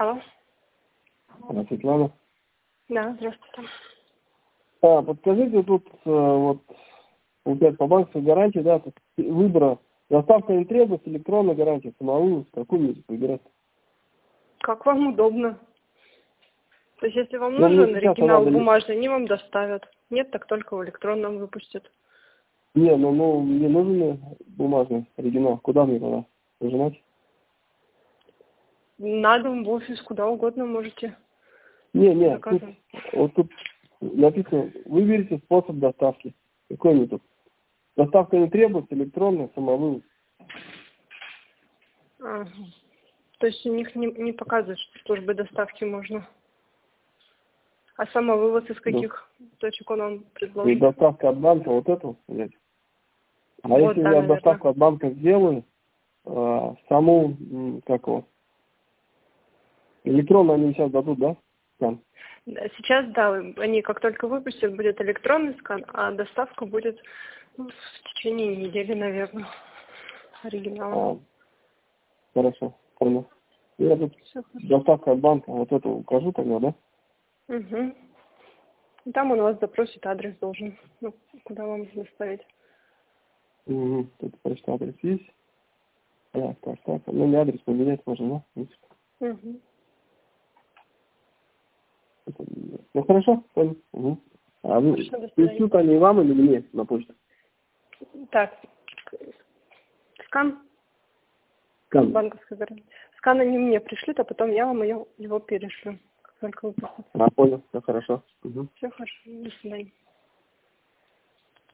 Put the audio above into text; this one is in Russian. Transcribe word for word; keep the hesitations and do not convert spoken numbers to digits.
Алло. А, Светлана. Да, здравствуйте. А, подскажите, тут э, вот получается по банковской гарантии, да, тут выбора доставка не требуется, электронная гарантия, самовывоз, какую мне выбирать? Как вам удобно. То есть, если вам Ну, мне нужен сейчас оригинал надо... бумажный, они вам доставят. Нет, так только в электронном выпустят. Не, ну, ну мне нужен бумажный оригинал. Куда мне тогда нажимать? На дом, в офис, куда угодно можете Не, не, тут, заказывать. вот тут написано, выберите способ доставки. Какой мне тут? Доставка не требуется, электронная, самовывоз. Ага. То есть у них не, не показывает, что службы доставки можно. А самовывоз из каких да. точек он вам И предложит? доставка от банка, вот эту взять. А Вот, если да, я наверное. доставку от банка сделаю, э, саму, м, как его, электронно они сейчас дадут, да? Скан? Сейчас, да, они как только выпустят, будет электронный скан, а доставка будет ну, в течение недели, наверное, оригинала. А, хорошо, понял. Я тут Все хорошо. доставка от банка, вот эту укажу тогда, да? Угу. Там он у вас запросит адрес должен, ну, куда вам доставить. Угу. Тут почта адрес есть. Так, так, так. Ну, не адрес поменять можно, да? Угу. Ну, хорошо, понял. Угу. А вы Хорошо, до свидания. пришлют они вам или мне на почту? Так, скан, Скан. банковской гарантии. Скан они мне пришлют, а потом я вам ее, его перешлю, как только выпустят. А, понял, все хорошо. Угу. Все хорошо, до свидания.